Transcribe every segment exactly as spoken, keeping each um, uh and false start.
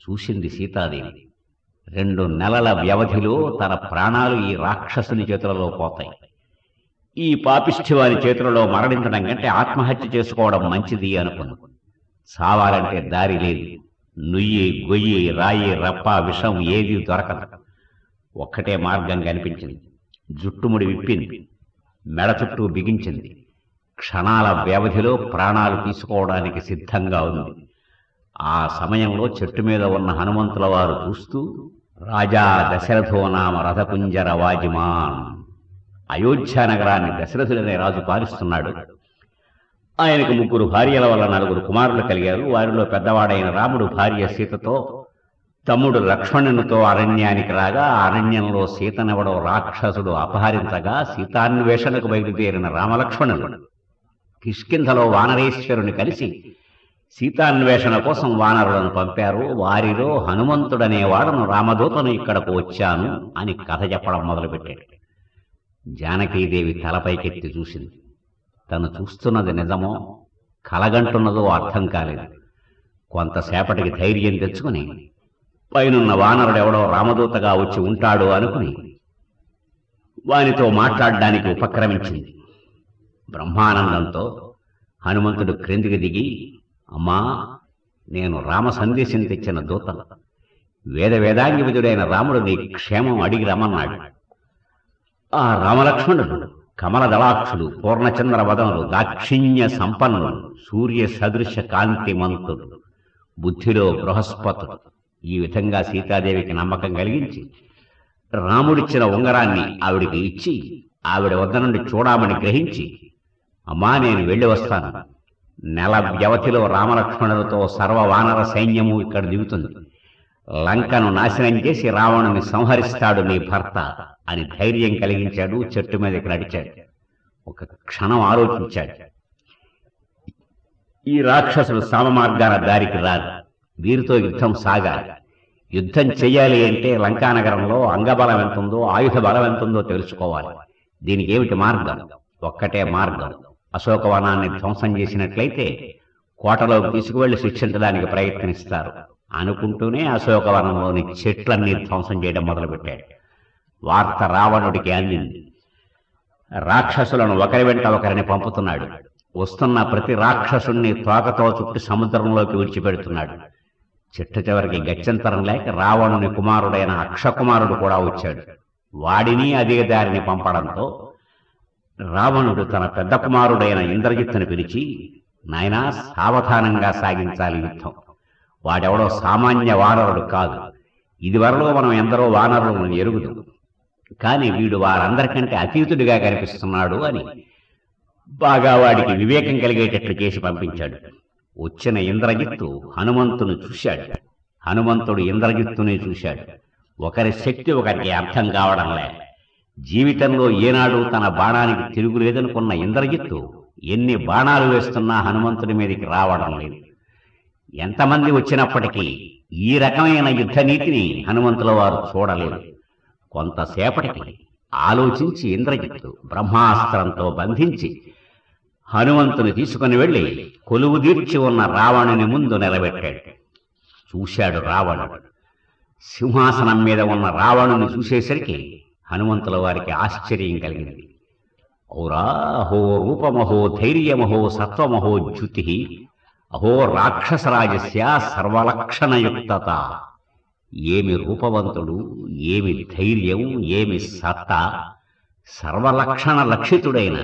చూసింది సీతాదేవి. రెండు నెలల వ్యవధిలో తన ప్రాణాలు ఈ రాక్షసుని చేతులలో పోతాయి. ఈ పాపిష్ఠివాని చేతులలో మరణించడం కంటే ఆత్మహత్య చేసుకోవడం మంచిది అనుకుంది. చావాలంటే దారి లేదు. నుయ్యి, గొయ్యి, రాయి, రప్ప, విషం ఏది దొరకదు. ఒక్కటే మార్గం కనిపించింది. జుట్టుముడి విప్పింది, మెడ చుట్టూ బిగించింది. క్షణాల వ్యవధిలో ప్రాణాలు తీసుకోవడానికి సిద్ధంగా ఉంది. ఆ సమయంలో చెట్టు మీద ఉన్న హనుమంతుల వారు చూస్తూ, రాజా దశరథో నామ రథకుంజర వాజిమాన్, అయోధ్య నగరాన్ని దశరథుడనే రాజు పాలిస్తున్నాడు. ఆయనకు ముగ్గురు భార్యల వల్ల నలుగురు కుమారులు కలిగారు. వారిలో పెద్దవాడైన రాముడు భార్య సీతతో, తమ్ముడు లక్ష్మణునితో అరణ్యానికి రాగా అరణ్యంలో సీతనెవడో రాక్షసుడు అపహరించగా సీతాన్వేషణకు బయలుదేరిన రామలక్ష్మణులు కిష్కింధలో వానరేశ్వరుని కలిసి సీతాన్వేషణ కోసం వానరులను పంపారు. వారిలో హనుమంతుడనేవాడను రామదూతను ఇక్కడకు వచ్చాను అని కథ చెప్పడం మొదలుపెట్టాడు. జానకీదేవి తలపైకెత్తి చూసింది. తను చూస్తున్నది నిజమో కలగంటున్నదో అర్థం కాలేదు. కొంతసేపటికి ధైర్యం తెచ్చుకుని పైనున్న వానరుడెవడో రామదూతగా వచ్చి ఉంటాడు అనుకుని వానితో మాట్లాడడానికి ఉపక్రమించింది. బ్రహ్మానందంతో హనుమంతుడు క్రిందికి దిగి, అమ్మా, నేను రామ సందేశం తెచ్చిన దూత. వేద వేదాంగి విధుడైన రాముడు నీ క్షేమం అడిగి రమ్మన్నాడు. ఆ రామలక్ష్మణుడు కమల దళాక్షుడు, పూర్ణచంద్ర వదనులు, దాక్షిణ్య సంపన్నులు, సూర్య సదృశ కాంతిమంతుడు, బుద్ధిలో బృహస్పతుడు. ఈ విధంగా సీతాదేవికి నమ్మకం కలిగించి రాముడిచ్చిన ఉంగరాన్ని ఆవిడికి ఇచ్చి ఆవిడ వద్ద నుండి చూడమని గ్రహించి, అమ్మా, నేను వెళ్ళి వస్తాను. నెల వ్యవధిలో రామలక్ష్మణులతో సర్వ వానర సైన్యము ఇక్కడ దిగుతుంది. లంకను నాశనం చేసి రావణుని సంహరిస్తాడు నీ భర్త అని ధైర్యం కలిగించాడు. చెట్టు మీదకి నడిచాడు. ఒక క్షణం ఆలోచించాడు. ఈ రాక్షసులు సామమార్గాన దారికి రారు. వీరితో యుద్ధం సాగాలి. యుద్ధం చెయ్యాలి అంటే లంకానగరంలో అంగబలం ఎంతుందో, ఆయుధ బలం ఎంతుందో తెలుసుకోవాలి. దీనికి ఏమిటి మార్గం? ఒక్కటే మార్గం. అశోకవనాన్ని ధ్వంసం చేసినట్లయితే కోటలోకి తీసుకువెళ్లి శిక్షించడానికి ప్రయత్నిస్తారు అనుకుంటూనే అశోకవనంలోని చెట్లన్నీ ధ్వంసం చేయడం మొదలుపెట్టాడు. వార్త రావణుడికి అందింది. రాక్షసులను ఒకరి వెంట ఒకరిని పంపుతున్నాడు. వస్తున్న ప్రతి రాక్షసుణ్ణి తోకతో చుట్టి సముద్రంలోకి విడిచిపెడుతున్నాడు. చిట్ట చివరికి గత్యంతరం లేక రావణుని కుమారుడైన అక్షకుమారుడు కూడా వచ్చాడు. వాడిని అదే దారిని పంపడంతో రావణుడు తన పెద్ద కుమారుడైన ఇంద్రజిత్తుని పిలిచి, నాయనా, సావధానంగా సాగించాలి యుద్ధం. వాడెవడో సామాన్య వానరుడు కాదు. ఇదివరలో మనం ఎందరో వానరులను ఎరుగుదు, కానీ వీడు వారందరికంటే అతీతుడిగా కనిపిస్తున్నాడు అని బాగా వాడికి వివేకం కలిగేటట్లు చేసి పంపించాడు. వచ్చిన ఇంద్రజిత్తు హనుమంతుని చూశాడు. హనుమంతుడు ఇంద్రజిత్తుని చూశాడు. ఒకరి శక్తి ఒకరికి అర్థం కావడం లే. జీవితంలో ఏనాడు తన బాణానికి తిరుగులేదనుకున్న ఇంద్రజిత్తు ఎన్ని బాణాలు వేస్తున్నా హనుమంతుడి మీదకి రావడం లేదు. ఎంతమంది వచ్చినప్పటికీ ఈ రకమైన యుద్ధ నీతిని హనుమంతుల వారు చూడలేదు. కొంతసేపటికి ఆలోచించి ఇంద్రజిత్తు బ్రహ్మాస్త్రంతో బంధించి హనుమంతుని తీసుకుని వెళ్లి కొలువు తీర్చి ఉన్న రావణుని ముందు నిలబెట్టాడు. చూశాడు రావణుడు. సింహాసనం మీద ఉన్న రావణుని చూసేసరికి హనుమంతుల వారికి ఆశ్చర్యం కలిగింది. ఔరా, అహో రూపమహో ధైర్యమహో సత్వమహో జ్యుతి, అహో రాక్షసరాజస్య సర్వలక్షణయుక్తత. ఏమి రూపవంతుడు, ఏమి ధైర్యం, ఏమి సత్తా! సర్వలక్షణ లక్షితుడైన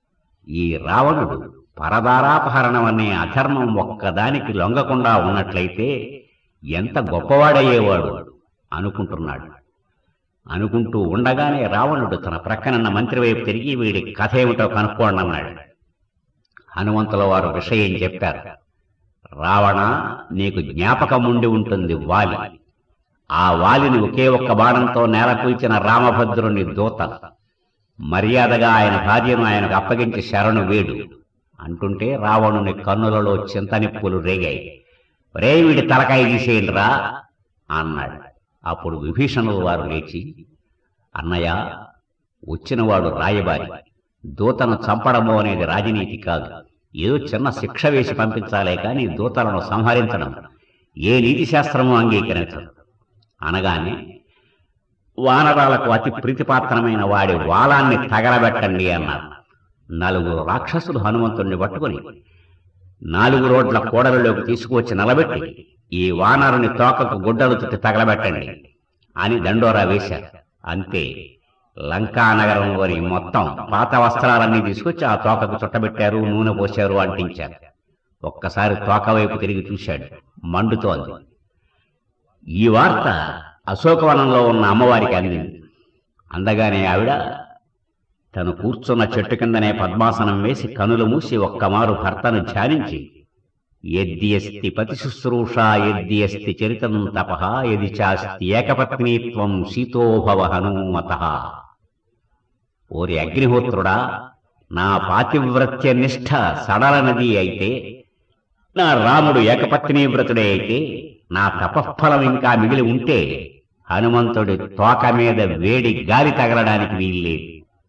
ఈ రావణుడు పరదారాపహరణం అనే అధర్మం ఒక్కదానికి లొంగకుండా ఉన్నట్లయితే ఎంత గొప్పవాడయ్యేవాడు అనుకుంటున్నాడు. అనుకుంటూ ఉండగానే రావణుడు తన ప్రక్కనన్న మంత్రి వైపు తిరిగి, వీడి కథ ఏమిటో కనుక్కోండి అన్నాడు. హనుమంతుల వారు విషయం చెప్పారు. రావణ, నీకు జ్ఞాపకం ఉండి ఉంటుంది వాలి. ఆ వాలిని ఒకే ఒక్క బాణంతో నేలకూల్చిన రామభద్రుని దూత. మర్యాదగా ఆయన భార్యను ఆయనకు అప్పగించి శరణు వేడు అంటుంటే రావణుని కన్నులలో చింతనిప్పులు రేగాయి. రే, వీడి తలకాయ తీసేయండిరా అన్నాడు. అప్పుడు విభీషణుల వారు లేచి, అన్నయ్య, వచ్చినవాడు రాయబారి. దూతను చంపడము అనేది రాజనీతి కాదు. ఏదో చిన్న శిక్ష వేసి పంపించాలే కానీ దూతలను సంహరించడం ఏ నీతి శాస్త్రము అంగీకరించదు అనగానే వానరాలకు అతి ప్రీతిపాత్రమైన వాడి వాలాన్ని తగలబెట్టండి అన్నారు. నలుగురు రాక్షసులు హనుమంతుణ్ణి పట్టుకుని నాలుగు రోడ్ల కోడలలోకి తీసుకువచ్చి నిలబెట్టి ఈ వానరుని తోకకు గుడ్డలు చుట్టి తగలబెట్టండి అని దండోరా వేశారు. అంతే, లంకానగరంలోని మొత్తం పాత వస్త్రాలన్నీ తీసుకొచ్చి ఆ తోకకు చుట్టబెట్టారు, నూనె పోశారు, అంటించారు. ఒక్కసారి తోక వైపు తిరిగి చూశాడు, మండుతోంది. ఈ వార్త అశోకవనంలో ఉన్న అమ్మవారికి అందింది. అందగానే ఆవిడ తను కూర్చున్న చెట్టు కిందనే పద్మాసనం వేసి కనులు మూసి ఒక్కమారు భర్తను ధ్యానించి యద్ది అస్తి పతి శుశ్రూష యద్ది అస్తి చరితం తపః యది చాస్తి ఏకపత్నీత్వం శీతోభవ హనుమతః. ఓరి అగ్నిహోత్రుడా, నా పాతివ్రత్య నిష్ఠ సడలనది అయితే, నా రాముడు ఏకపత్నీ వ్రతుడే అయితే, నా తపఃఫలం ఇంకా మిగిలి ఉంటే హనుమంతుడి తోక మీద వేడి గాలి తగలడానికి వీల్లేదు.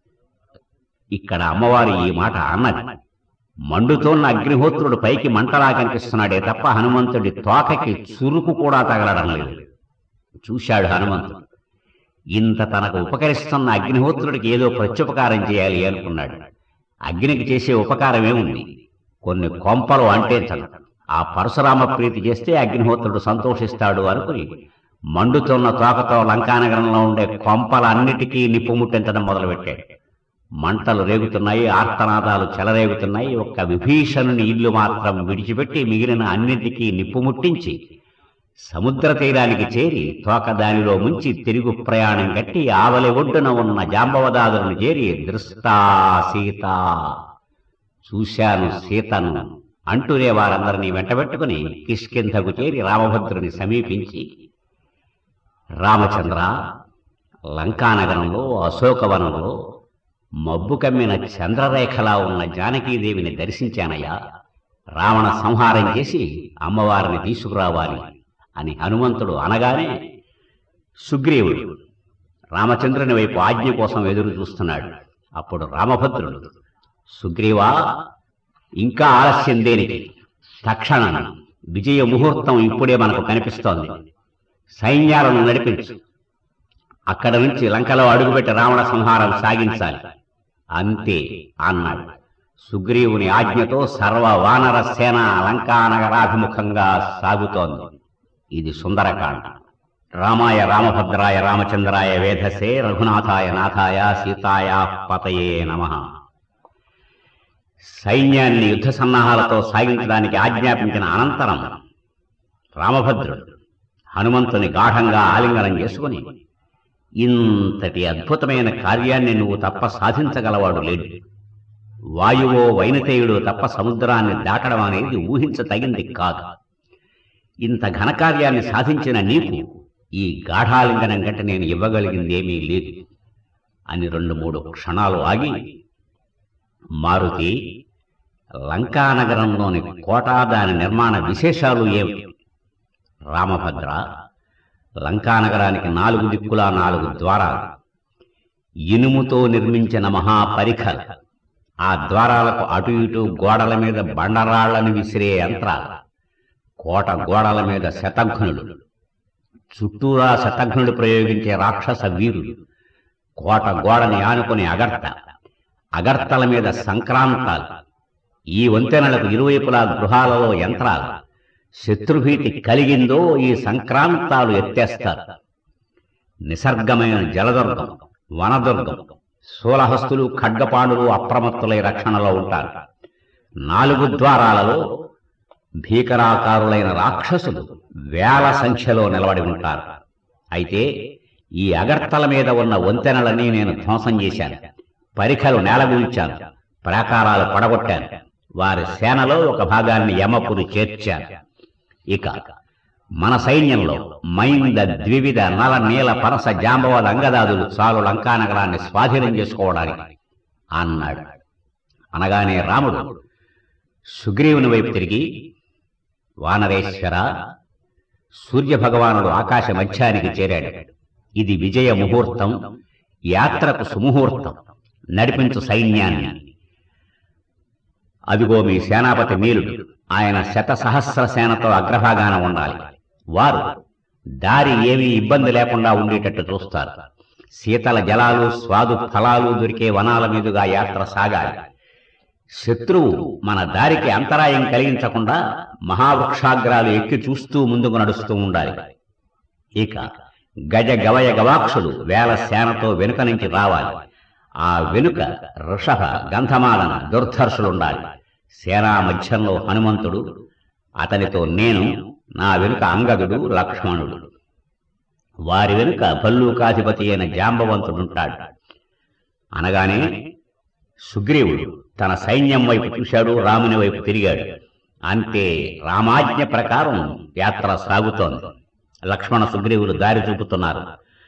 ఇక్కడ అమ్మవారు ఈ మాట అన్నది. మండుతోన్న అగ్నిహోత్రుడు పైకి మంటలా కనిపిస్తున్నాడే తప్ప హనుమంతుడి తోకకి చురుకు కూడా తగలడం లేదు. చూశాడు హనుమంతుడు. ఇంత తనకు ఉపకరిస్తున్న అగ్నిహోత్రుడికి ఏదో ప్రత్యుపకారం చేయాలి అనుకున్నాడు. అగ్నికి చేసే ఉపకారమేముంది? కొన్ని కొంపలు అంటేంచడం. ఆ పరశురామ ప్రీతి చేస్తే అగ్నిహోత్రుడు సంతోషిస్తాడు అనుకుని మండుతున్న తోకతో లంకానగరంలో ఉండే కొంపలన్నిటికీ నిప్పు ముట్టించడం మొదలుపెట్టాడు. మంటలు రేగుతున్నాయి, ఆర్తనాదాలు చెలరేగుతున్నాయి. ఒక్క విభీషణుని ఇల్లు మాత్రం విడిచిపెట్టి మిగిలిన అన్నిటికీ నిప్పు ముట్టించి సముద్ర తీరానికి చేరి తోక దానిలో ముంచి తిరుగు ప్రయాణం కట్టి ఆవలి ఒడ్డున ఉన్న జాంబవదాదులను చేరి దృష్టా సీత, చూశాను సీతను అంటూనే వారందరినీ వెంటబెట్టుకుని కిష్కింధకు చేరి రామభద్రుని సమీపించి, రామచంద్ర, లంకానగరంలో అశోకవనంలో మబ్బు కమ్మిన చంద్రరేఖలా ఉన్న జానకీదేవిని దర్శించానయ్యా. రావణ సంహారం చేసి అమ్మవారిని తీసుకురావాలి అని హనుమంతుడు అనగానే సుగ్రీవుడు రామచంద్రుని వైపు ఆజ్ఞ కోసం ఎదురు చూస్తున్నాడు. అప్పుడు రామభద్రుడు, సుగ్రీవా, ఇంకా ఆలస్యం దేనికి? తక్షణం విజయ ముహూర్తం ఇప్పుడే మనకు కనిపిస్తోంది. సైన్యాలను నడిపించు. అక్కడ నుంచి లంకలో అడుగుపెట్టి రావణ సంహారం సాగించాలి. అంతే అన్నాడు. సుగ్రీవుని ఆజ్ఞతో సర్వ వానర సేన లంకానగరాభిముఖంగా సాగుతోంది. ఇది సుందరకాండ. రామాయ రామభద్రాయ రామచంద్రాయ వేధసే రఘునాథాయ నాథాయ సీతాయ పతయే నమః. సైన్యాన్ని యుద్ధ సన్నాహాలతో సాగించడానికి ఆజ్ఞాపించిన అనంతరం రామభద్రుడు హనుమంతుని గాఢంగా ఆలింగనం చేసుకుని, ఇంతటి అద్భుతమైన కార్యాన్ని నువ్వు తప్ప సాధించగలవాడు లేడు. వాయువో వైనతేయుడు తప్ప సముద్రాన్ని దాటడం అనేది ఊహించతగింది కాదు. ఇంత ఘనకార్యాన్ని సాధించిన నీకు ఈ గాఢాలింగనం కంటే నేను ఇవ్వగలిగిందేమీ లేదు అని రెండు మూడు క్షణాలు ఆగి, మారుతి, లంకానగరంలోని కోట, దాని నిర్మాణ విశేషాలు ఏమిటి? రామభద్ర, లంకానగరానికి నాలుగు దిక్కులా నాలుగు ద్వారాలు, ఇనుముతో నిర్మించిన మహాపరిఖలు, ఆ ద్వారాలకు అటు ఇటు గోడల మీద బండరాళ్లను విసిరే యంత్రాలు, కోట గోడల మీద శతఘ్నులు, చుట్టూరా శతఘ్నుడు ప్రయోగించే రాక్షస వీరులు, కోట గోడని ఆనుకుని అగర్త, అగర్తల మీద సంక్రాంతాలు, ఈ వంతెనలకు ఇరువైపులా గృహాలలో యంత్రాలు. శత్రుభీతి కలిగిందో ఈ సంక్రాంతాలు ఎత్తేస్తారు. నిసర్గమైన జలదుర్గం, వనదుర్గం, శూలహస్తులు, ఖడ్గపాణులు అప్రమత్తులై రక్షణలో ఉంటారు. నాలుగు ద్వారాలలో భీకరాకారులైన రాక్షసులు వేల సంఖ్యలో నిలబడి ఉంటారు. అయితే ఈ అగర్తల మీద ఉన్న వంతెనలన్నీ నేను ధ్వంసం చేశాను. పరిఖలు నేలగూల్చాను, ప్రాకారాలు పడగొట్టాను. వారి సేనలో ఒక భాగాన్ని యమపురి చేర్చాను. ఇక మన సైన్యంలో మైంద, ద్వివిధ, నల, నీల, పరస, జాంబవద, అంగదాదులు చాలు లంకానగరాన్ని స్వాధీనం చేసుకోవడానికి అన్నాడు. అనగానే రాముడు సుగ్రీవుని వైపు తిరిగి, వానరేశ్వర, సూర్యభగవానుడు ఆకాశ మధ్యానికి చేరాడు. ఇది విజయ ముహూర్తం, యాత్రకు సుముహూర్తం. నడిపించు సైన్యాన్ని. అదిగో మీ సేనాపతి నీలుడు ఆయన శత సహస్ర సేనతో అగ్రభాగాన ఉండాలి. వారు దారి ఏమీ ఇబ్బంది లేకుండా ఉండేటట్టు చూస్తారు. శీతల జలాలు, స్వాదు ఫలాలు దొరికే వనాల మీదుగా యాత్ర సాగాలి. శత్రువు మన దారికి అంతరాయం కలిగించకుండా మహావృక్షాగ్రాలు ఎక్కి చూస్తూ ముందుకు నడుస్తూ ఉండాలి. ఇక గజ గవయ గవాక్షులు వేల సేనతో వెనుక నుంచి రావాలి. ఆ వెనుక వృషభ, గంధమాదన, దుర్ధర్షులుండాలి. సేనా మధ్యంలో హనుమంతుడు, అతనితో నేను, నా వెనుక అంగదుడు, లక్ష్మణుడు. వారి వెనుక భల్లూకాధిపతి అయిన జాంబవంతుడుంటాడు. అనగానే సుగ్రీవుడు తన సైన్యం వైపు చూశాడు, రాముని వైపు తిరిగాడు. అంతే, రామాజ్ఞ ప్రకారం యాత్ర సాగుతోంది. లక్ష్మణ సుగ్రీవులు దారి చూపుతున్నారు.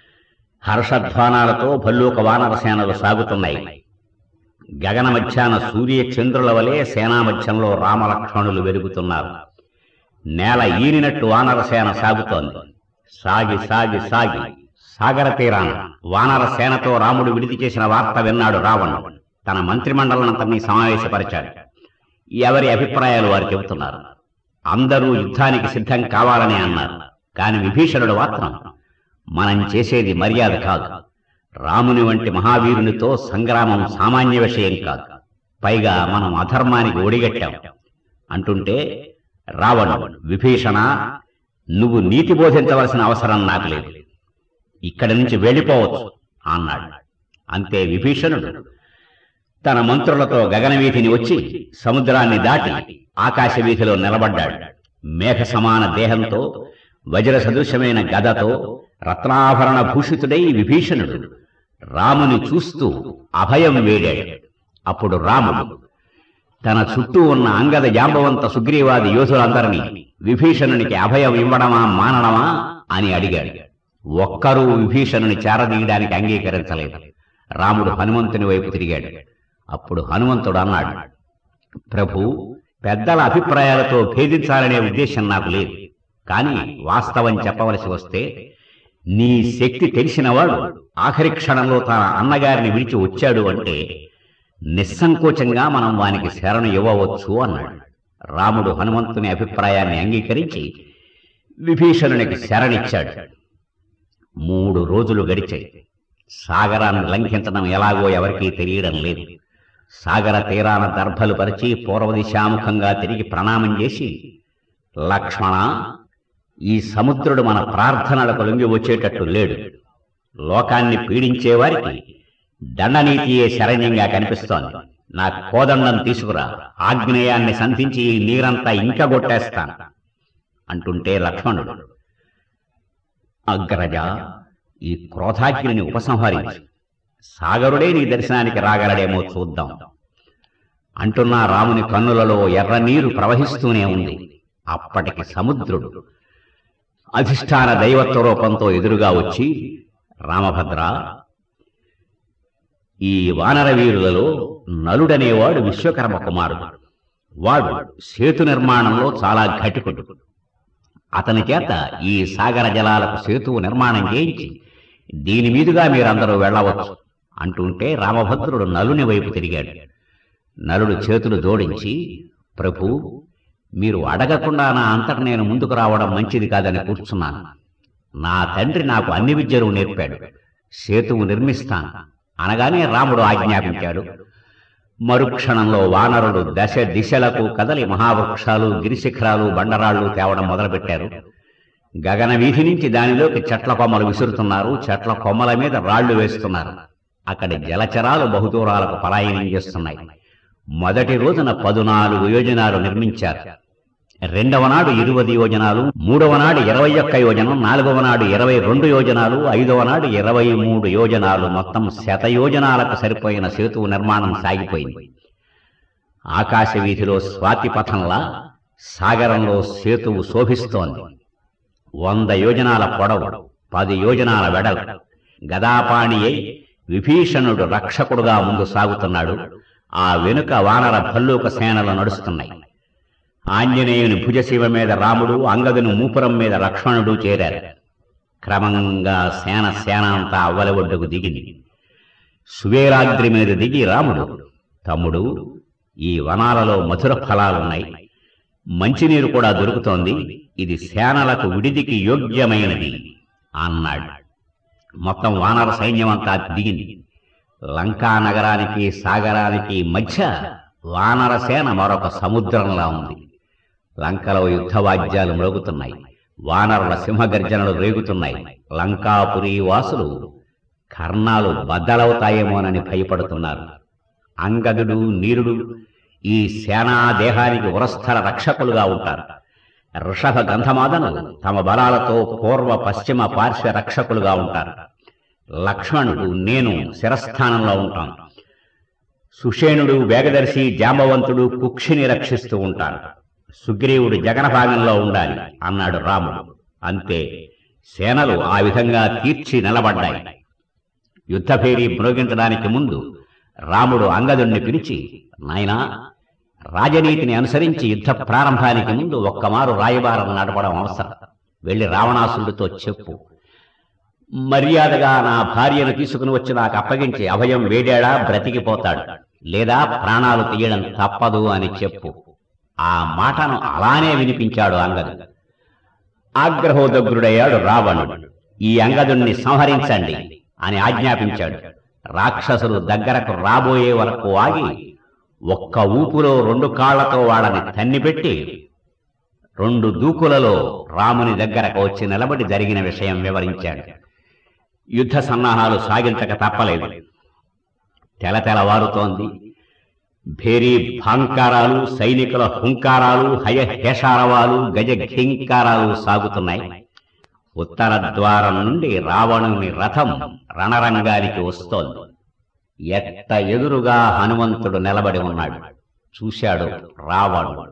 హర్షధ్వానాలతో భల్లూక వానర సేనలు సాగుతున్నాయి. గగన మధ్యాన సూర్య చంద్రుల వలె సేనా మధ్యంలో రామలక్ష్మణులు వెలుగుతున్నారు. నేల ఈనినట్టు వానర సేన సాగుతోంది. సాగి సాగి సాగి సాగర తీరాన వానర సేనతో రాముడు విడిది చేసిన వార్త విన్నాడు రావణుడు. తన మంత్రిమండలనంతని సమావేశపరిచాడు. ఎవరి అభిప్రాయాలు వారు చెబుతున్నారు. అందరూ యుద్ధానికి సిద్ధం కావాలని అన్నారు. కాని విభీషణుడు మాత్రం, మనం చేసేది మర్యాద కాదు. రాముని వంటి మహావీరునితో సంగ్రామం సామాన్య విషయం కాదు. పైగా మనం అధర్మానికి ఒడిగట్టాం అంటుంటే రావణుడు, విభీషణ, నువ్వు నీతి బోధించవలసిన అవసరం నాకు లేదు. ఇక్కడి నుంచి వెళ్ళిపోవచ్చు అన్నాడు. అంతే, విభీషణుడు తన మంత్రులతో గగనవీధిని వచ్చి సముద్రాన్ని దాటి ఆకాశ వీధిలో నిలబడ్డాడు. మేఘ సమాన దేహంతో, వజ్ర సదృశమైన గదతో, రత్నాభరణ భూషితుడై విభీషణుడు రాముని చూస్తూ అభయం వేడాడు. అప్పుడు రాముడు తన చుట్టూ ఉన్న అంగద, జాంబవంత, సుగ్రీవాది యోధులందరినీ విభీషణునికి అభయం ఇవ్వడమా మానడమా అని అడిగాడు. ఒక్కరూ విభీషణుని చేరదీయడానికి అంగీకరించలేదు. రాముడు హనుమంతుని వైపు తిరిగాడు. అప్పుడు హనుమంతుడు అన్నాడు, ప్రభు, పెద్దల అభిప్రాయాలతో భేదించాలనే ఉద్దేశం నాకు లేదు. కాని వాస్తవం చెప్పవలసి వస్తే, నీ శక్తి తెలిసినవాడు ఆఖరి క్షణంలో తన అన్నగారిని విడిచి వచ్చాడు అంటే నిస్సంకోచంగా మనం వానికి శరణు ఇవ్వవచ్చు అన్నాడు. రాముడు హనుమంతుని అభిప్రాయాన్ని అంగీకరించి విభీషణునికి శరణిచ్చాడు. మూడు రోజులు గడిచాయి. సాగరాన్ని లంఘించడం ఎలాగో ఎవరికీ తెలియడం లేదు. సాగర తీరాన దర్భలు పరిచి పూర్వదిశాముఖంగా తిరిగి ప్రణామం చేసి, లక్ష్మణ, ఈ సముద్రుడు మన ప్రార్థనలకు లొంగి వచ్చేటట్టు లేడు. లోకాన్ని పీడించేవారికి దండనీతియే శరణ్యంగా కనిపిస్తోంది. నా కోదండం తీసుకురా, ఆగ్నేయాన్ని సంధించి ఈ నీరంతా ఇంకా కొట్టేస్తాను అంటుంటే లక్ష్మణుడు, అగ్రజ, ఈ క్రోధాగ్నిని ఉపసంహరించు. సాగరుడే నీ దర్శనానికి రాగలడేమో చూద్దాం అంటున్న రాముని కన్నులలో ఎర్ర నీరు ప్రవహిస్తూనే ఉంది. అప్పటికి సముద్రుడు అధిష్టాన దైవత్వ రూపంతో ఎదురుగా వచ్చి, రామభద్ర, ఈ వానర వీరులలో నలుడనేవాడు విశ్వకర్మ కుమారుడు. వాడు సేతు నిర్మాణంలో చాలా ఘటికుడు. అతని చేత ఈ సాగర జలాలకు సేతువు నిర్మాణం చేయించి దీని మీదుగా మీరందరూ వెళ్ళవచ్చు అంటుంటే రామభద్రుడు నలుని వైపు తిరిగాడు. నలుడు చేతులు జోడించి, ప్రభు, మీరు అడగకుండా నా అంతట నేను ముందుకు రావడం మంచిది కాదని కూర్చున్నాను. నా తండ్రి నాకు అన్ని విద్యలు నేర్పాడు. సేతువు నిర్మిస్తాను అనగానే రాముడు ఆజ్ఞాపించాడు. మరుక్షణంలో వానరుడు దశ దిశలకు కదలి మహావృక్షాలు, గిరిశిఖరాలు, బండరాళ్లు తేవడం మొదలుపెట్టారు. గగన వీధి నుంచి దానిలోకి చెట్ల కొమ్మలు విసురుతున్నారు. చెట్ల కొమ్మల మీద రాళ్లు వేస్తున్నారు. అక్కడి జలచరాలు బహుదూరాలకు పలాయనం చేస్తున్నాయి. మొదటి రోజున పదునాలుగు యోజనాలు నిర్మించారు. రెండవ నాడు ఇరవై యోజనాలు, మూడవ నాడు ఇరవై ఒక్క యోజనం, నాలుగవ నాడు ఇరవై రెండు యోజనాలు, ఐదవ నాడు ఇరవై మూడు యోజనాలు, మొత్తం శత యోజనాలకు సరిపోయిన సేతువు నిర్మాణం సాగిపోయింది. ఆకాశ వీధిలో స్వాతిపథంలా సాగరంలో సేతువు శోభిస్తోంది. వంద యోజనాల పొడవు, పది యోజనాల వెడలు. గదాపాణి అయి విభీషణుడు రక్షకుడుగా ముందు సాగుతున్నాడు. ఆ వెనుక వానర భల్లూక సేనలు నడుస్తున్నాయి. ఆంజనేయుని భుజశివ మీద రాముడు, అంగదుని మూపురం మీద లక్ష్మణుడు చేరారు. క్రమంగా సేన సేన అంతా అవ్వల ఒడ్డుకు దిగింది. సువేరాద్రి మీద దిగి రాముడు, తమ్ముడు, ఈ వనాలలో మధుర ఫలాలున్నాయి. మంచినీరు కూడా దొరుకుతోంది. ఇది సేనలకు విడిదికి యోగ్యమైనది అన్నాడు. మొత్తం వానర సైన్యం అంతా దిగింది. లంకా నగరానికి సాగరానికి మధ్య వానర సేన మరొక సముద్రంలా ఉంది. లంకలో యుద్ధవాద్యాలు మ్రోగుతున్నాయి. వానరుల సింహగర్జనలు రేగుతున్నాయి. లంకాపురి వాసులు కర్ణాలు బద్దలవుతాయేమోనని భయపడుతున్నారు. అంగదుడు, నీరుడు ఈ సేనా దేహానికి ఉరస్థల రక్షకులుగా ఉంటారు. ఋషభ గంధమాదనులు తమ బలాలతో పూర్వ పశ్చిమ పార్శ్వ రక్షకులుగా ఉంటారు. లక్ష్మణుడు, నేను శిరస్థానంలో ఉంటాను. సుషేణుడు, వేగదర్శి, జాంబవంతుడు కుక్షిని రక్షిస్తూ ఉంటారు. సుగ్రీవుడు జగన భాగంలో ఉండాలి అన్నాడు రాముడు. అంతే, సేనలు ఆ విధంగా తీర్చి నిలబడ్డాయి. యుద్ధభేరి మ్రోగించడానికి ముందు రాముడు అంగదుణ్ణి పిలిచి, నాయనా, రాజనీతిని అనుసరించి యుద్ధ ప్రారంభానికి ముందు ఒక్కమారు రాయబారం నడపడం అవసరం. వెళ్లి రావణాసురుడితో చెప్పు, మర్యాదగా నా భార్యను తీసుకుని వచ్చి నాకు అప్పగించి అభయం వేడాడా బ్రతికిపోతాడు, లేదా ప్రాణాలు తీయడం తప్పదు అని చెప్పు. ఆ మాటను అలానే వినిపించాడు అంగదుడు. ఆగ్రహోదగ్రుడయ్యాడు రావణుడు. ఈ అంగదుణ్ణి సంహరించండి అని ఆజ్ఞాపించాడు. రాక్షసులు దగ్గరకు రాబోయే వరకు ఆగి ఒక్క ఊపులో రెండు కాళ్లతో వాళ్ళని తన్నిపెట్టి రెండు దూకులలో రాముని దగ్గరకు వచ్చి నిలబడి జరిగిన విషయం వివరించాడు. యుద్ధ సన్నాహాలు సాగించక తప్పలేదు. తెలతెలవారుతోంది. భేరీ భాంకారాలు, సైనికుల హుంకారాలు, హయహేషారవాలు, గజ ఘింకారాలు సాగుతున్నాయి. ఉత్తర ద్వారం నుండి రావణుని రథం రణరంగానికి వస్తోంది. ఎట్ట ఎదురుగా హనుమంతుడు నిలబడి ఉన్నాడు. చూశాడు రావణుడు.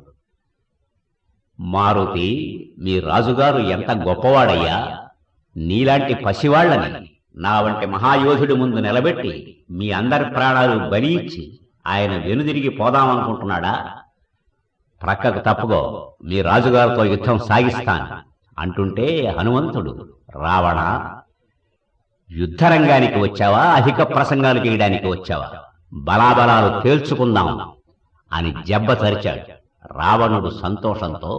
మారుతి, మీ రాజుగారు ఎంత గొప్పవాడయ్యా! నీలాంటి పసివాళ్లని నా వంటి మహాయోధుడి ముందు నిలబెట్టి మీ అందరి ప్రాణాలు బలి ఇచ్చి ఆయన వెనుదిరిగి పోదామనుకుంటున్నాడా? ప్రక్కకు తప్పుగో, మీ రాజుగారితో యుద్ధం సాగిస్తాను అంటుంటే హనుమంతుడు, రావణ, యుద్ధరంగానికి వచ్చావా, అధిక ప్రసంగాలు చేయడానికి వచ్చావా? బలాబలాలు తేల్చుకుందాం అని జబ్బ తరిచాడు. రావణుడు సంతోషంతో,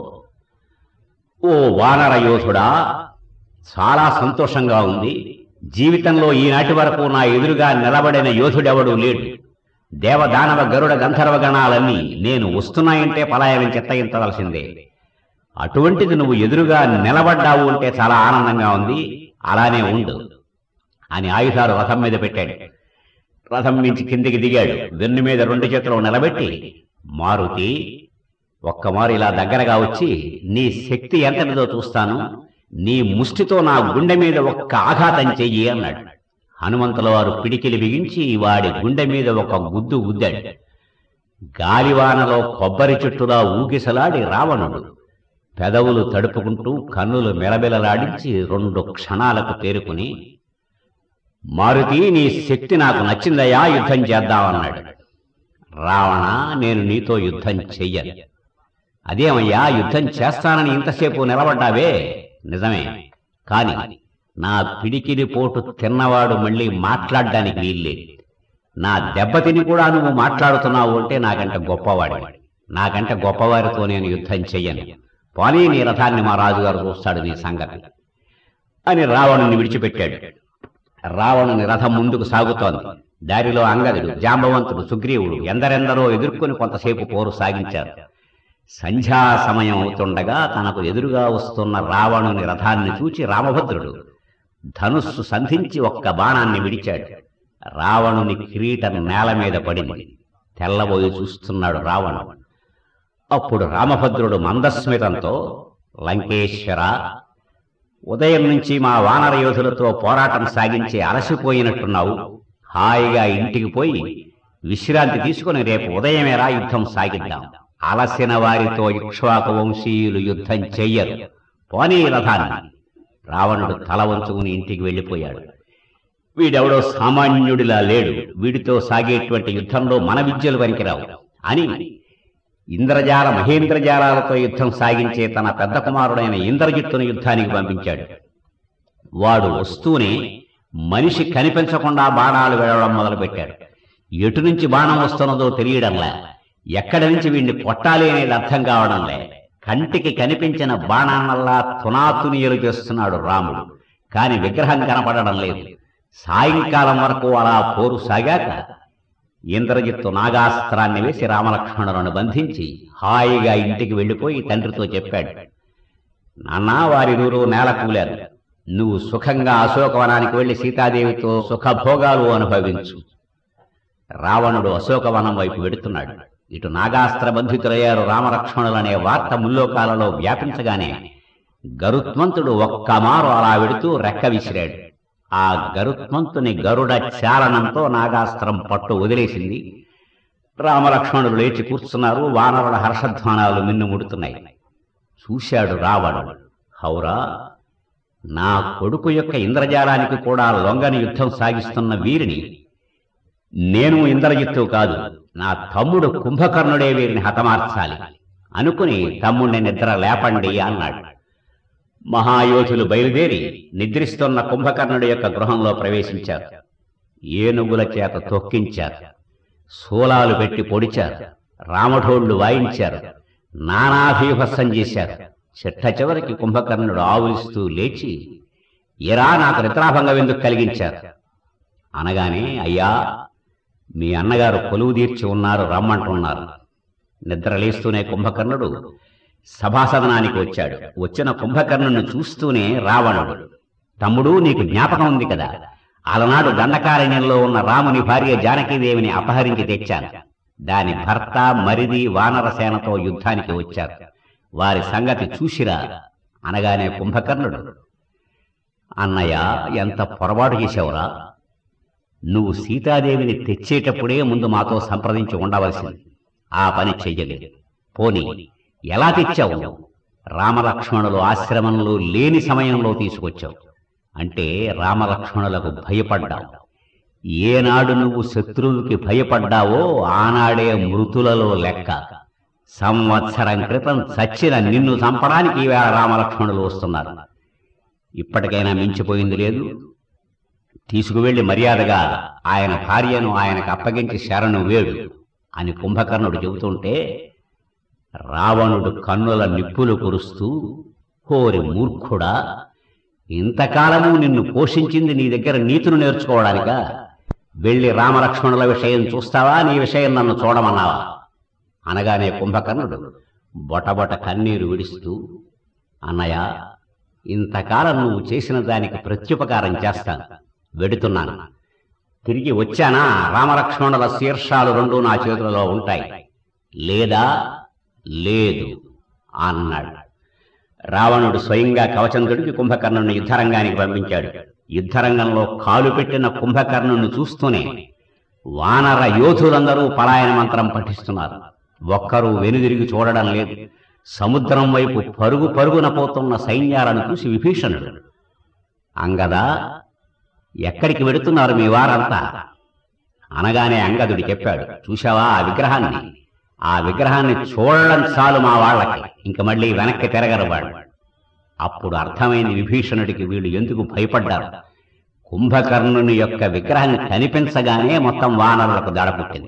ఓ వానర యోధుడా, చాలా సంతోషంగా ఉంది. జీవితంలో ఈనాటి వరకు నా ఎదురుగా నిలబడిన యోధుడెవడూ లేడు. దేవదానవ గరుడ గంధర్వ గణాలన్నీ నేను వస్తున్నాయంటే పలాయనం చెత్తగించవలసిందే. అటువంటిది నువ్వు ఎదురుగా నిలబడ్డావు అంటే చాలా ఆనందంగా ఉంది. అలానే ఉండు అని ఆయుధాలు రథం మీద పెట్టాడు. రథం నుంచి కిందికి దిగాడు. వెన్ను మీద రెండు చేతులు నిలబెట్టి, మారుతి, ఒక్కమారు ఇలా దగ్గరగా వచ్చి నీ శక్తి ఎంతటిదో చూస్తాను. నీ ముష్టితో నా గుండె మీద ఒక్క ఆఘాతం చెయ్యి అన్నాడు. హనుమంతుల వారు పిడికిలి బిగించి వాడి గుండె మీద ఒక గుద్దు గుద్దాడు. గాలివానలో కొబ్బరి చెట్టులా ఊగిసలాడి రావణుడు పెదవులు తడుపుకుంటూ కన్నులు మెలబెలలాడించి రెండు క్షణాలకు తేరుకుని, మారుతి, నీ శక్తి నాకు నచ్చిందయ్యా, యుద్ధం చేద్దామన్నాడు. రావణ, నేను నీతో యుద్ధం చెయ్యను. అదేమయ్యా, యుద్ధం చేస్తానని ఇంతసేపు నిలబడ్డావే? నిజమే, కాని నా పిడికిలి పోటు తిన్నవాడు మళ్ళీ మాట్లాడడానికి వీల్లేదు. నా దెబ్బతిని కూడా నువ్వు మాట్లాడుతున్నావు అంటే నాకంటే గొప్పవాడి. నాకంటే గొప్పవారితో నేను యుద్ధం చెయ్యను. పోనీ నీ రథాన్ని మా రాజుగారు చూస్తాడు నీ సంగతి అని రావణుని విడిచిపెట్టాడు. రావణుని రథం ముందుకు సాగుతోంది. దారిలో అంగదుడు, జాంబవంతుడు, సుగ్రీవుడు ఎందరెందరో ఎదుర్కొని కొంతసేపు పోరు సాగించారు. సంధ్యా సమయం అవుతుండగా తనకు ఎదురుగా వస్తున్న రావణుని రథాన్ని చూచి రామభద్రుడు ధనుస్సు సంధించి ఒక్క బాణాన్ని విడిచాడు. రావణుని కిరీటం నేల మీద పడింది. తెల్లబోయి చూస్తున్నాడు రావణుడు. అప్పుడు రామభద్రుడు మందస్మితంతో, లంకేశ్వర, ఉదయం నుంచి మా వానర యోధులతో పోరాటం సాగించి అలసిపోయినట్టున్నావు. హాయిగా ఇంటికి పోయి విశ్రాంతి తీసుకుని రేపు ఉదయమేరా యుద్ధం సాగిద్దాం. అలసిన వారితో ఇక్ష్వాకు వంశీయులు యుద్ధం చెయ్యరు. పోనీ రథాన్ని. రావణుడు తల వంచుకుని ఇంటికి వెళ్ళిపోయాడు. వీడెవడో సామాన్యుడిలా లేడు. వీడితో సాగేటువంటి యుద్ధంలో మన విద్యలు పనికిరావు అని ఇంద్రజాల మహేంద్రజాలాలతో యుద్ధం సాగించే తన పెద్ద కుమారుడైన ఇంద్రజిత్తును యుద్ధానికి పంపించాడు. వాడు వస్తూనే మనిషి కనిపించకుండా బాణాలు వెళ్ళడం మొదలుపెట్టాడు. ఎటు నుంచి బాణం వస్తున్నదో తెలియడంలే, ఎక్కడి నుంచి వీడిని కొట్టాలి అనేది అర్థం కావడంలే. కంటికి కనిపించిన బాణాన్నల్లా తునాతునీయలు చేస్తున్నాడు రాముడు. కాని విగ్రహం కనపడడం లేదు. సాయంకాలం వరకు అలా పోరు సాగాక ఇంద్రజిత్తు నాగాస్త్రాన్ని వేసి రామలక్ష్మణులను బంధించి హాయిగా ఇంటికి వెళ్ళిపోయి తండ్రితో చెప్పాడు, నాన్నా, వారిరువురు నేల కూలారు. నువ్వు సుఖంగా అశోకవనానికి వెళ్లి సీతాదేవితో సుఖభోగాలు అనుభవించు. రావణుడు అశోకవనం వైపు వెడుతున్నాడు. ఇటు నాగాస్త్ర బంధితులయ్యారు రామలక్ష్మణులనే వార్త ముల్లోకాలలో వ్యాపించగానే గరుత్మంతుడు ఒక్కమారు అలా వెడుతూ రెక్క విసిరాడు. ఆ గరుత్మంతుని గరుడ చాలనంతో నాగాస్త్రం పట్టు వదిలేసింది. రామలక్ష్మణులు లేచి కూర్చున్నారు. వానరుల హర్షధ్వానాలు మిన్నుముడుతున్నాయి. చూశాడు రావణుడు, హౌరా, నా కొడుకు యొక్క ఇంద్రజాలానికి కూడా లొంగని యుద్ధం సాగిస్తున్న వీరిని నేను ఇంద్రజిత్తు కాదు, నా తమ్ముడు కుంభకర్ణుడే వీరిని హతమార్చాలి అనుకుని తమ్ముడిని నిద్ర లేపండి అన్నాడు. మహాయోధులు బయలుదేరి నిద్రిస్తున్న కుంభకర్ణుడి యొక్క గృహంలో ప్రవేశించారు. ఏనుగుల చేత తొక్కించారు, శూలాలు పెట్టి పొడిచారు, రామఢోళ్లు వాయించారు, నానాభీభత్సం చేశారు. చిట్ట చివరికి కుంభకర్ణుడు ఆవులిస్తూ లేచి, ఎరా, నాకు నిద్రాభంగం ఎందుకు కలిగించారు అనగానే, అయ్యా, మీ అన్నగారు కొలువు తీర్చి ఉన్నారు, రమ్మంటున్నారు. నిద్రలేస్తూనే కుంభకర్ణుడు సభాసదనానికి వచ్చాడు. వచ్చిన కుంభకర్ణుని చూస్తూనే రావణుడు, తమ్ముడు, నీకు జ్ఞాపకం ఉంది కదా, అలనాడు దండకారణ్యంలో ఉన్న రాముని భార్య జానకీదేవిని అపహరించి తెచ్చాను. దాని భర్త మరిది వానరసేనతో యుద్ధానికి వచ్చారు. వారి సంగతి చూసిరా అనగానే కుంభకర్ణుడు, అన్నయ్య, ఎంత పొరపాటు చేశావురా. నువ్వు సీతాదేవిని తెచ్చేటప్పుడే ముందు మాతో సంప్రదించి ఉండవలసింది. ఆ పని చెయ్యలేదు. పోనీ ఎలా తెచ్చావు? రామలక్ష్మణులు ఆశ్రమంలో లేని సమయంలో తీసుకొచ్చావు. అంటే రామలక్ష్మణులకు భయపడ్డావు. ఏనాడు నువ్వు శత్రువుకి భయపడ్డావో ఆనాడే మృతులలో లెక్క. సంవత్సరం క్రితం చచ్చిన నిన్ను చంపడానికి ఈవేళ రామలక్ష్మణులు వస్తున్నారు. ఇప్పటికైనా మించిపోయింది లేదు. తీసుకువెళ్లి మర్యాదగా ఆయన భార్యను ఆయనకు అప్పగించి శరణు వేడు అని కుంభకర్ణుడు చెబుతుంటే రావణుడు కన్నుల నిప్పులు కురుస్తూ, హోరి మూర్ఖుడా, ఇంతకాలము నిన్ను పోషించింది నీ దగ్గర నీతులు నేర్చుకోవడానికా? వెళ్లి రామలక్ష్మణుల విషయం చూస్తావా, నీ విషయం నన్ను చూడమన్నావా అనగానే కుంభకర్ణుడు బొటబొట కన్నీరు విడుస్తూ, అన్నయ్య, ఇంతకాలం నువ్వు చేసిన దానికి ప్రత్యుపకారం చేస్తాను. వెడుతున్నాను. తిరిగి వచ్చానా రామలక్ష్మణుల శీర్షాలు రెండు నా చేతులలో ఉంటాయి, లేదా లేదు అన్నాడు. రావణుడు స్వయంగా కవచం తొడిగి కుంభకర్ణుని యుద్ధరంగానికి పంపించాడు. యుద్ధరంగంలో కాలు పెట్టిన కుంభకర్ణుని చూస్తూనే వానర యోధులందరూ పలాయన మంత్రం పఠిస్తున్నారు. ఒక్కరూ వెనుదిరిగి చూడడం లేదు. సముద్రం వైపు పరుగు పరుగున పోతున్న సైన్యాలను చూసి విభీషణుడు, అంగదా, ఎక్కడికి వెడుతున్నారు మీ వారంతా అనగానే అంగదుడు చెప్పాడు, చూశావా ఆ విగ్రహాన్ని? ఆ విగ్రహాన్ని చూడడం చాలు మా వాళ్ళకి, ఇంక మళ్ళీ వెనక్కి తిరగరు వాళ్ళు. అప్పుడు అర్థమైంది విభీషణుడికి వీళ్ళు ఎందుకు భయపడ్డారు. కుంభకర్ణుని యొక్క విగ్రహం కనిపించగానే మొత్తం వానరులకు దడ పుట్టింది.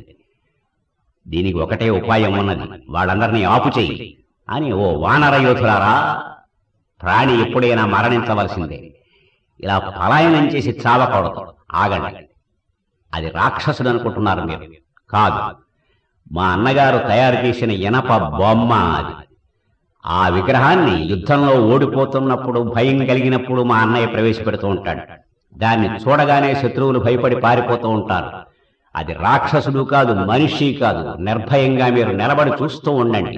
దీనికి ఒకటే ఉపాయం ఉన్నది, వాళ్ళందరినీ ఆపు చెయ్యి అని. ఓ వానర యోధులారా, ప్రాణి ఎప్పుడైనా మరణించవలసిందే. ఇలా పలాయనం చేసి చావకూడదు. ఆగండి. అది రాక్షసుడు అనుకుంటున్నారు మీరు. కాదు, మా అన్నగారు తయారు చేసిన ఇనప బొమ్మ అది. ఆ విగ్రహాన్ని యుద్ధంలో ఓడిపోతున్నప్పుడు, భయం కలిగినప్పుడు మా అన్నయ్య ప్రవేశపెడుతూ ఉంటాడు. దాన్ని చూడగానే శత్రువులు భయపడి పారిపోతూ ఉంటారు. అది రాక్షసుడు కాదు, మనిషి కాదు. నిర్భయంగా మీరు నిలబడి చూస్తూ ఉండండి.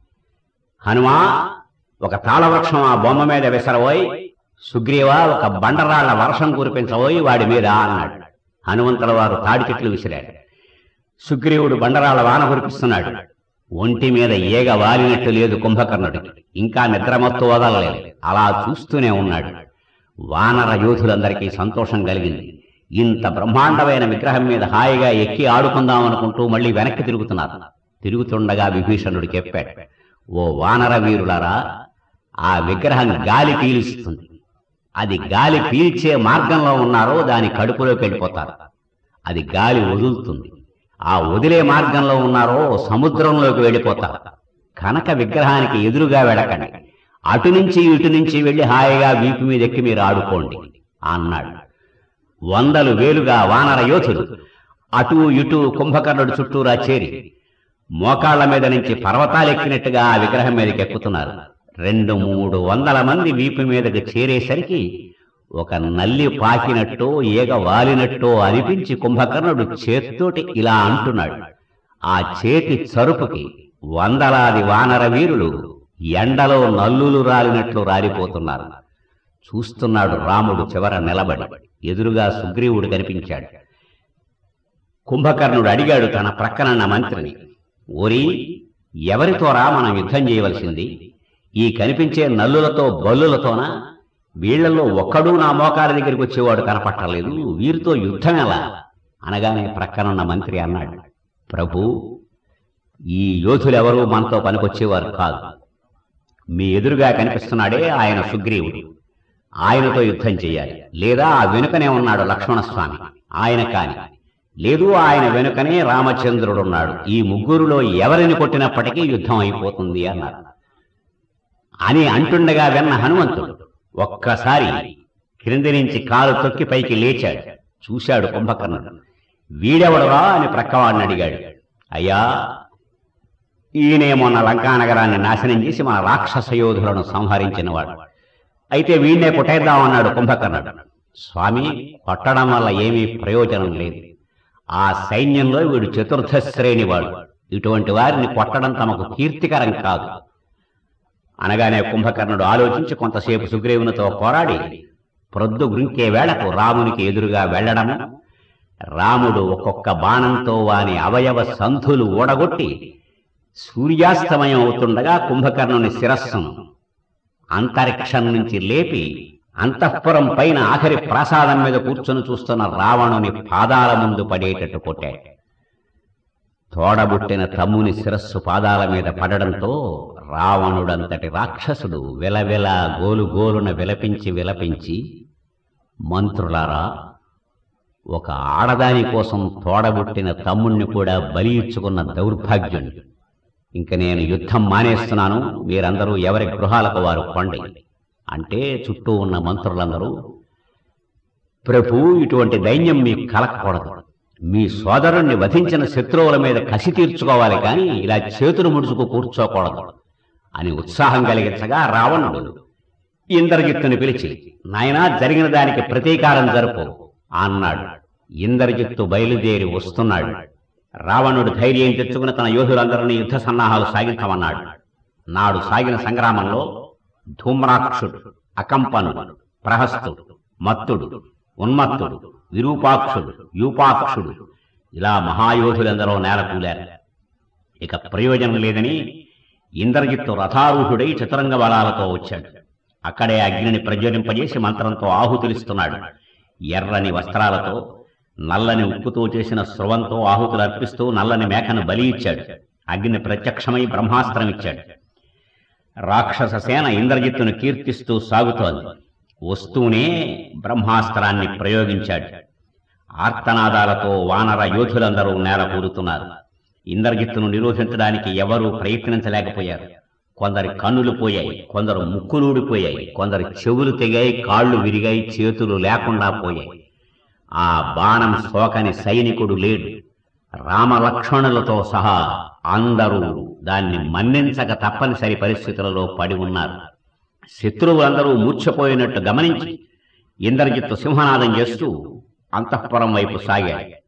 హనుమా, ఒక తాళవృక్షం ఆ బొమ్మ మీద విసరబోయి, సుగ్రీవా, ఒక బండరాళ్ల వర్షం కురిపించబోయి వాడి మీద అన్నాడు. హనుమంతుల వారు తాడి చెట్లు విసిరాడు. సుగ్రీవుడు బండరాళ్ల వాన కురిపిస్తున్నాడు. ఒంటి మీద ఏగ వాలినట్టు లేదు కుంభకర్ణుడికి. ఇంకా నిద్రమత్తు వదలలేదు. అలా చూస్తూనే ఉన్నాడు. వానర యోధులందరికీ సంతోషం కలిగింది. ఇంత బ్రహ్మాండమైన విగ్రహం మీద హాయిగా ఎక్కి ఆడుకుందామనుకుంటూ మళ్ళీ వెనక్కి తిరుగుతున్నారు. తిరుగుతుండగా విభీషణుడు చెప్పాడు, ఓ వానర వీరులారా, ఆ విగ్రహం గాలి పీలుస్తుంది. అది గాలి పీల్చే మార్గంలో ఉన్నారో దాని కడుపులోకి వెళ్ళిపోతారు. అది గాలి వదులుతుంది. ఆ వదిలే మార్గంలో ఉన్నారో సముద్రంలోకి వెళ్ళిపోతారు. కనక విగ్రహానికి ఎదురుగా వెళ్ళకండి, అటు నుంచి ఇటు నుంచి వెళ్లి హాయిగా వీపు మీద ఎక్కి మీరు ఆడుకోండి అన్నాడు. వందలు వేలుగా వానర యోధులు అటూ ఇటూ కుంభకర్ణుడు చుట్టూరా చేరి మోకాళ్ల మీద నుంచి పర్వతాలెక్కినట్టుగా ఆ విగ్రహం మీదకి ఎక్కుతున్నారు. రెండు మూడు వందల మంది వీపు మీదకి చేరేసరికి ఒక నల్లి పాకినట్టో ఈగ వాలినట్టో అనిపించి కుంభకర్ణుడు చేత్తోటి ఇలా అంటున్నాడు. ఆ చేతి చరుపుకి వందలాది వానర వీరులు ఎండలో నల్లులు రాలినట్లు రాలిపోతున్నారు. చూస్తున్నాడు రాముడు చివర నిలబడి. ఎదురుగా సుగ్రీవుడు కనిపించాడు. కుంభకర్ణుడు అడిగాడు తన ప్రక్కనన్న మంత్రిని, ఓరి, ఎవరితోరా మనం యుద్ధం చేయవలసింది? ఈ కనిపించే నల్లులతో బల్లులతోనా? వీళ్లలో ఒక్కడూ నా మోకాల దగ్గరికి వచ్చేవాడు కనపట్టలేదు, వీరితో యుద్ధం ఎలా? అనగానే ప్రక్కనున్న మంత్రి అన్నాడు, ప్రభు, ఈ యోధులెవరూ మనతో పనికొచ్చేవారు కాదు. మీ ఎదురుగా కనిపిస్తున్నాడే ఆయన సుగ్రీవుడు, ఆయనతో యుద్ధం చెయ్యాలి. లేదా ఆ వెనుకనే ఉన్నాడు లక్ష్మణస్వామి, ఆయన కాని. లేదు, ఆయన వెనుకనే రామచంద్రుడున్నాడు. ఈ ముగ్గురులో ఎవరిని కొట్టినప్పటికీ యుద్ధం అయిపోతుంది అన్నారు. అని అంటుండగా విన్న హనుమంతుడు ఒక్కసారి క్రింది నుంచి కాలు తొక్కి పైకి లేచాడు. చూశాడు కుంభకర్ణుడు. వీడెవడరా అని ప్రక్కవాడిని అడిగాడు. అయ్యా, ఈయనే మొన్న లంకానగరాన్ని నాశనం చేసి మన రాక్షస యోధులను సంహరించినవాడు. అయితే వీడినే కొట్టేద్దామన్నాడు కుంభకర్ణుడు. స్వామి, కొట్టడం వల్ల ఏమీ ప్రయోజనం లేదు. ఆ సైన్యంలో వీడు చతుర్థ శ్రేణి వాడు. ఇటువంటి వారిని కొట్టడం తమకు కీర్తికరం కాదు అనగానే కుంభకర్ణుడు ఆలోచించి కొంతసేపు సుగ్రీవునితో పోరాడి ప్రొద్దు గురింకే వేళకు రామునికి ఎదురుగా వెళ్లడము, రాముడు ఒక్కొక్క బాణంతో వాని అవయవ సంధులు ఊడగొట్టి సూర్యాస్తమయం అవుతుండగా కుంభకర్ణుని శిరస్సును అంతరిక్షం నుంచి లేపి అంతఃపురం పైన ఆఖరి ప్రాసాదం మీద కూర్చొని చూస్తున్న రావణుని పాదాల ముందు పడేటట్టు కొట్టాడు. తోడబుట్టిన తమ్ముని శిరస్సు పాదాల మీద పడడంతో రావణుడంతటి రాక్షసుడు విలవిల గోలు గోలున విలపించి విలపించి, మంత్రులారా, ఒక ఆడదాని కోసం తోడబుట్టిన తమ్ముణ్ణి కూడా బలి ఇచ్చుకున్న దౌర్భాగ్యుని, ఇంక నేను యుద్ధం మానేస్తున్నాను, మీరందరూ ఎవరి గృహాలకు వారు పండి అంటే చుట్టూ ఉన్న మంత్రులందరూ, ప్రభు, ఇటువంటి దైన్యం మీకు కలగకూడదు. మీ సోదరుణ్ణి వధించిన శత్రువుల మీద కసి తీర్చుకోవాలి కానీ ఇలా చేతులు ముడుచుకు కూర్చోకూడదు అని ఉత్సాహం కలిగించగా రావణుడు ఇంద్రజిత్తుని పిలిచి, నాయనా, జరిగిన దానికి ప్రతీకారం జరుపు అన్నాడు. ఇంద్రజిత్తు బయలుదేరి వస్తున్నాడు. రావణుడు ధైర్యం తెచ్చుకుని తన యోధులందరినీ యుద్ధ సన్నాహాలు సాగించమన్నాడు. నాడు సాగిన సంగ్రామంలో ధూమ్రాక్షుడు, అకంపనుడు, ప్రహస్తుడు, మత్తుడు, ఉన్మత్తుడు, విరూపాక్షుడు, యూపాక్షుడు ఇలా మహాయోధులెందరో నేలకూలారు. ఇక ప్రయోజనం లేదని ఇంద్రజిత్తు రథారూఢుడై చతురంగ బలాలతో వచ్చాడు. అక్కడే అగ్నిని ప్రజ్వలింపజేసి మంత్రంతో ఆహుతులిస్తున్నాడు. ఎర్రని వస్త్రాలతో నల్లని ఉక్కుతో చేసిన స్రవంతో ఆహుతులు అర్పిస్తూ నల్లని మేకను బలి ఇచ్చాడు. అగ్ని ప్రత్యక్షమై బ్రహ్మాస్త్రం ఇచ్చాడు. రాక్షస సేన ఇంద్రజిత్తును కీర్తిస్తూ సాగుతోంది. వస్తూనే బ్రహ్మాస్త్రాన్ని ప్రయోగించాడు. ఆర్తనాదాలతో వానర యోధులందరూ నేల కూరుతున్నారు. ఇంద్రజిత్తును నిరోధించడానికి ఎవరూ ప్రయత్నించలేకపోయారు. కొందరి కన్నులు పోయాయి, కొందరు ముక్కులూడిపోయాయి, కొందరు చెవులు తెగాయి, కాళ్లు విరిగాయి, చేతులు లేకుండా పోయాయి. ఆ బాణం సోకని సైనికుడు లేడు. రామలక్ష్మణులతో సహా అందరూ దాన్ని మన్నించక తప్పనిసరి పరిస్థితులలో పడి ఉన్నారు. శత్రువులందరూ మూర్ఛపోయినట్టు గమనించి ఇంద్రజిత్తు సింహనాదం చేస్తూ అంతఃపురం వైపు సాగాడు.